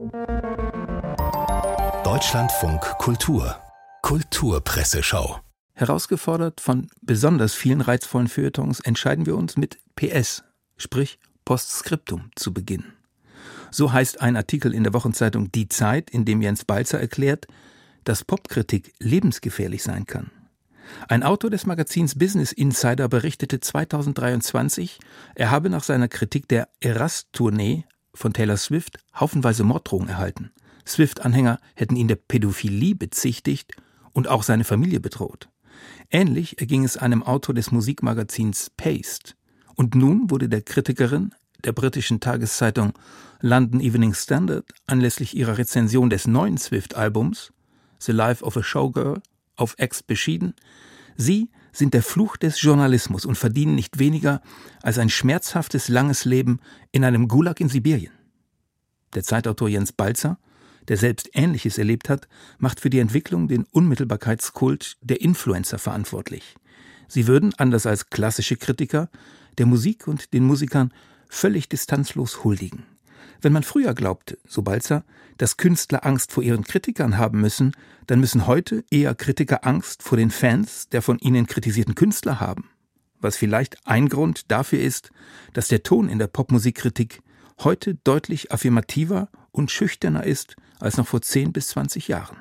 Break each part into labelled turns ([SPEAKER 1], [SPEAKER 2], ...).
[SPEAKER 1] Deutschlandfunk Kultur Kulturpresseschau.
[SPEAKER 2] Herausgefordert von besonders vielen reizvollen Feuilletons entscheiden wir uns mit PS, sprich Postskriptum, zu beginnen. So heißt ein Artikel in der Wochenzeitung Die Zeit, in dem Jens Balzer erklärt, dass Popkritik lebensgefährlich sein kann. Ein Autor des Magazins Business Insider berichtete 2023, er habe nach seiner Kritik der Eras-Tournee von Taylor Swift haufenweise Morddrohungen erhalten. Swift-Anhänger hätten ihn der Pädophilie bezichtigt und auch seine Familie bedroht. Ähnlich erging es einem Autor des Musikmagazins Paste. Und nun wurde der Kritikerin der britischen Tageszeitung London Evening Standard anlässlich ihrer Rezension des neuen Swift-Albums The Life of a Showgirl auf X beschieden, sie sind der Fluch des Journalismus und verdienen nicht weniger als ein schmerzhaftes, langes Leben in einem Gulag in Sibirien. Der Zeitautor Jens Balzer, der selbst Ähnliches erlebt hat, macht für die Entwicklung den Unmittelbarkeitskult der Influencer verantwortlich. Sie würden, anders als klassische Kritiker, der Musik und den Musikern völlig distanzlos huldigen. Wenn man früher glaubte, so Balzer, dass Künstler Angst vor ihren Kritikern haben müssen, dann müssen heute eher Kritiker Angst vor den Fans der von ihnen kritisierten Künstler haben. Was vielleicht ein Grund dafür ist, dass der Ton in der Popmusikkritik heute deutlich affirmativer und schüchterner ist als noch vor 10 bis 20 Jahren.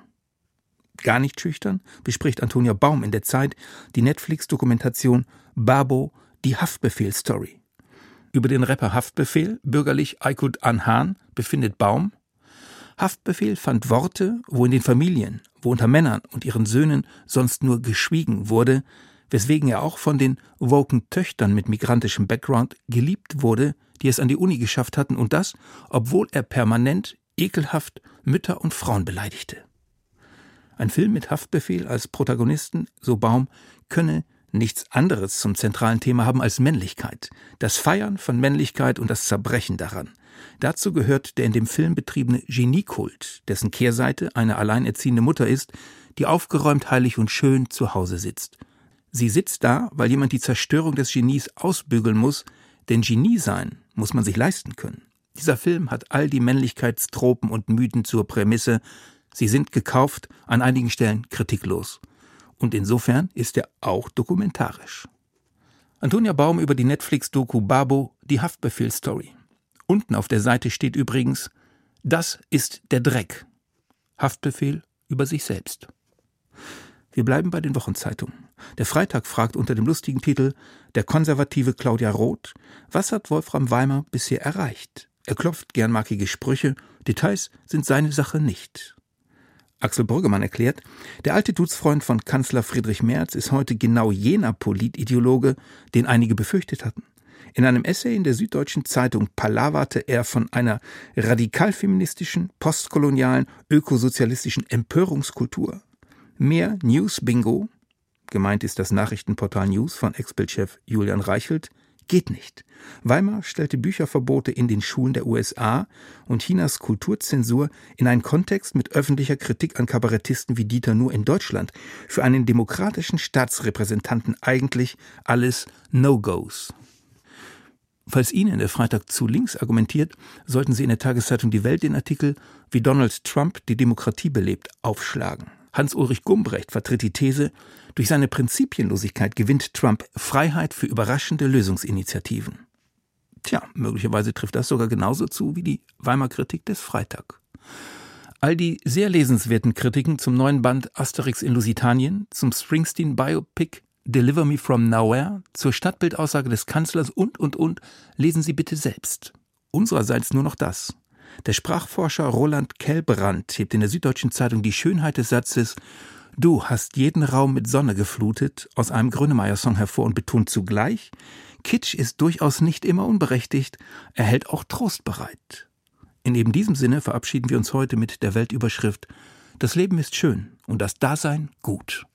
[SPEAKER 2] Gar nicht schüchtern bespricht Antonia Baum in der Zeit die Netflix-Dokumentation Babo, die Haftbefehl-Story. Über den Rapper Haftbefehl, bürgerlich Aykut Anhan, befindet Baum: Haftbefehl fand Worte, wo in den Familien, wo unter Männern und ihren Söhnen sonst nur geschwiegen wurde, weswegen er auch von den woken Töchtern mit migrantischem Background geliebt wurde, die es an die Uni geschafft hatten, und das, obwohl er permanent, ekelhaft Mütter und Frauen beleidigte. Ein Film mit Haftbefehl als Protagonisten, so Baum, könne nichts anderes zum zentralen Thema haben als Männlichkeit, das Feiern von Männlichkeit und das Zerbrechen daran. Dazu gehört der in dem Film betriebene Geniekult, dessen Kehrseite eine alleinerziehende Mutter ist, die aufgeräumt, heilig und schön zu Hause sitzt. Sie sitzt da, weil jemand die Zerstörung des Genies ausbügeln muss, denn Genie sein muss man sich leisten können. Dieser Film hat all die Männlichkeitstropen und Mythen zur Prämisse. Sie sind gekauft, an einigen Stellen kritiklos. Und insofern ist er auch dokumentarisch. Antonia Baum über die Netflix-Doku Babo, die Haftbefehl-Story. Unten auf der Seite steht übrigens: Das ist der Dreck. Haftbefehl über sich selbst. Wir bleiben bei den Wochenzeitungen. Der Freitag fragt unter dem lustigen Titel Der konservative Claudia Roth: Was hat Wolfram Weimar bisher erreicht? Er klopft gernmarkige Sprüche, Details sind seine Sache nicht. Axel Brüggemann erklärt, der alte Dudesfreund von Kanzler Friedrich Merz ist heute genau jener Politideologe, den einige befürchtet hatten. In einem Essay in der Süddeutschen Zeitung palaverte er von einer radikalfeministischen, postkolonialen, ökosozialistischen Empörungskultur. Mehr News-Bingo, gemeint ist das Nachrichtenportal News von Ex-Bild-Chef Julian Reichelt, geht nicht. Weimar stellte Bücherverbote in den Schulen der USA und Chinas Kulturzensur in einen Kontext mit öffentlicher Kritik an Kabarettisten wie Dieter Nuhr in Deutschland. Für einen demokratischen Staatsrepräsentanten eigentlich alles No-Gos. Falls Ihnen der Freitag zu links argumentiert, sollten Sie in der Tageszeitung Die Welt den Artikel Wie Donald Trump die Demokratie belebt aufschlagen. Hans-Ulrich Gumbrecht vertritt die These, durch seine Prinzipienlosigkeit gewinnt Trump Freiheit für überraschende Lösungsinitiativen. Tja, möglicherweise trifft das sogar genauso zu wie die Weimar-Kritik des Freitag. All die sehr lesenswerten Kritiken zum neuen Band Asterix in Lusitanien, zum Springsteen-Biopic Deliver Me From Nowhere, zur Stadtbildaussage des Kanzlers und, lesen Sie bitte selbst. Unsererseits nur noch das. Der Sprachforscher Roland Kellbrand hebt in der Süddeutschen Zeitung die Schönheit des Satzes »Du hast jeden Raum mit Sonne geflutet« aus einem Grönemeyer-Song hervor und betont zugleich, Kitsch ist durchaus nicht immer unberechtigt, er hält auch Trost bereit. In eben diesem Sinne verabschieden wir uns heute mit der Weltüberschrift »Das Leben ist schön und das Dasein gut«.